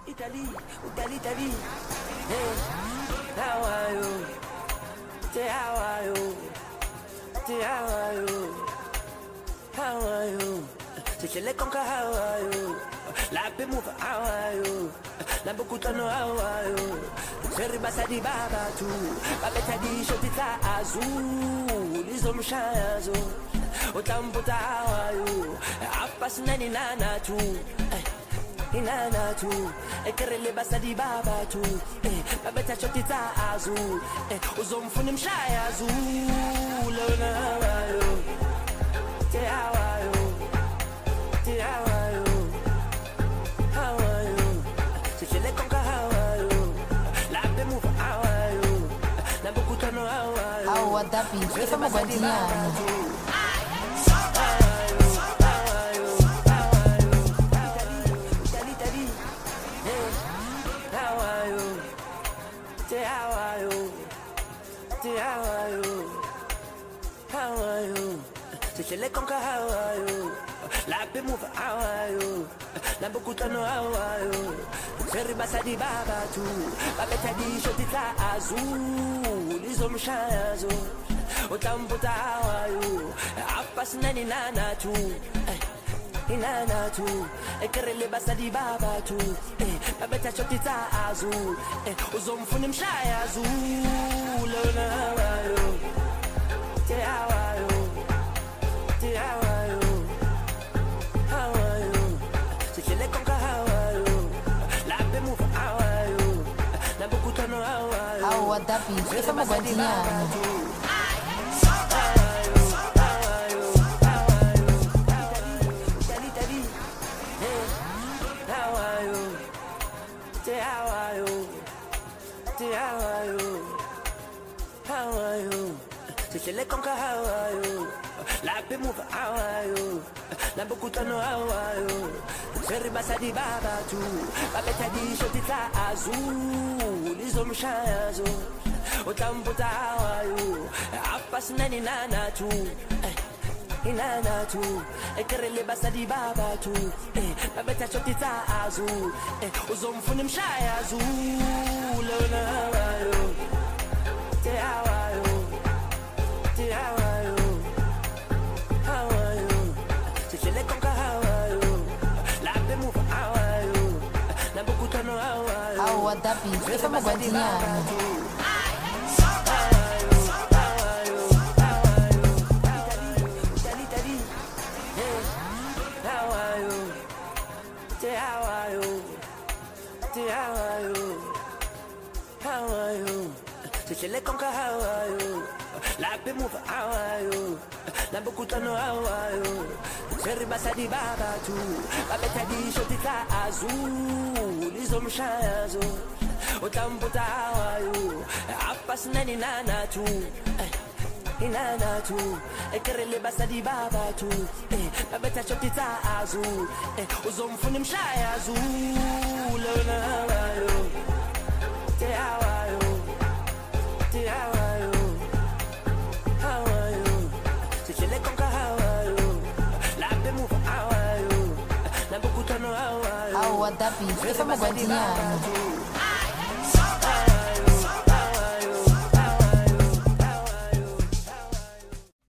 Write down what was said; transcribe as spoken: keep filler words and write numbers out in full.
Italy, Italy, Italy. Hey, how are you? Say how are you? Say how are you? How are you? Say she let conquer how are you? La pe move how are you? La bukutano how are you? Seri basadi baba tu, babeta di shotita azul, lizo mshazo. Utamputa how are you? Apas nani nana tu. Inana tu, e kerele basadi baba tu, eh, babeta chotita azu, eh, uzomfuni mshaya azu, lona hawayo, te hawayo, te hawayo, hawayo, sechele konka hawayo, la pe mufa hawayo, na bukutano hawayo, hawa dapi, ifa mabadiana. She let conquer how are you? La pe move how are you? La bukutano how are you? Seri basadi baba tu, babeta di shotita azul, lizo mshazo. Utamputa how are you? Apas nani nana tu, inana tu, e kerele basadi baba tu, babeta shotita azul, uzomfuni mshaya azul, lona how are you? Te how are you? How are you? How are you? Say she let conquer how are you? La pe move how are you? Na bukutano how are you? Hawa dapi, ifa mabadiana. She let conquer how are you? La pe move how are you? Na bukutano how are you? Seri basadi baba tu, babeta di shotita azul, lizo mshazo. Utamputa how are you? Apas nani nana tu, inana tu, e kerele basadi baba tu, babeta shotita azul, uzomfuni mshaya azul, lona how are you? Te how are you? How are you? How are you? Say she let conquer how are you? La pe move how are you? Na bukutano how are you? Hawa dapi, ifa mabadiana. She let conquer how are you? La pe move how are you? Na bukutano how are you? Seri basadi baba tu, babeta di shotita azul, lizo mshazo. Utamputa how are you? Apas nani nana tu, inana tu, e kerele basadi baba tu, babeta shotita azul, uzomfuni mshaya azul, lona how are you? Te how are you? How are you? How are you? Say she let conquer how are you? La pe move how are you? Na bukutano how are you? Hawa dapi, ifa mabadiana.